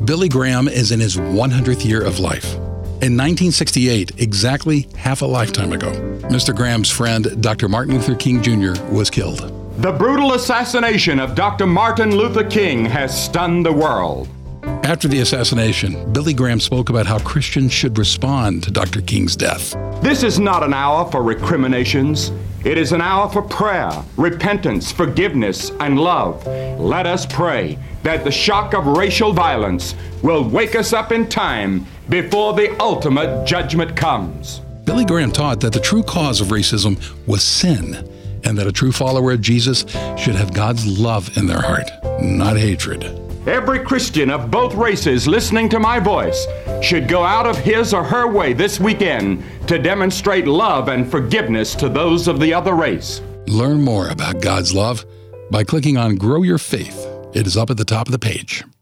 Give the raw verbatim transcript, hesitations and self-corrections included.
Billy Graham is in his one hundredth year of life. In nineteen sixty-eight, exactly half a lifetime ago, Mister Graham's friend, Doctor Martin Luther King Junior, was killed. The brutal assassination of Doctor Martin Luther King has stunned the world. After the assassination, Billy Graham spoke about how Christians should respond to Doctor King's death. This is not an hour for recriminations. It is an hour for prayer, repentance, forgiveness, and love. Let us pray that the shock of racial violence will wake us up in time before the ultimate judgment comes. Billy Graham taught that the true cause of racism was sin, and that a true follower of Jesus should have God's love in their heart, not hatred. Every Christian of both races listening to my voice should go out of his or her way this weekend to demonstrate love and forgiveness to those of the other race. Learn more about God's love by clicking on Grow Your Faith. It is up at the top of the page.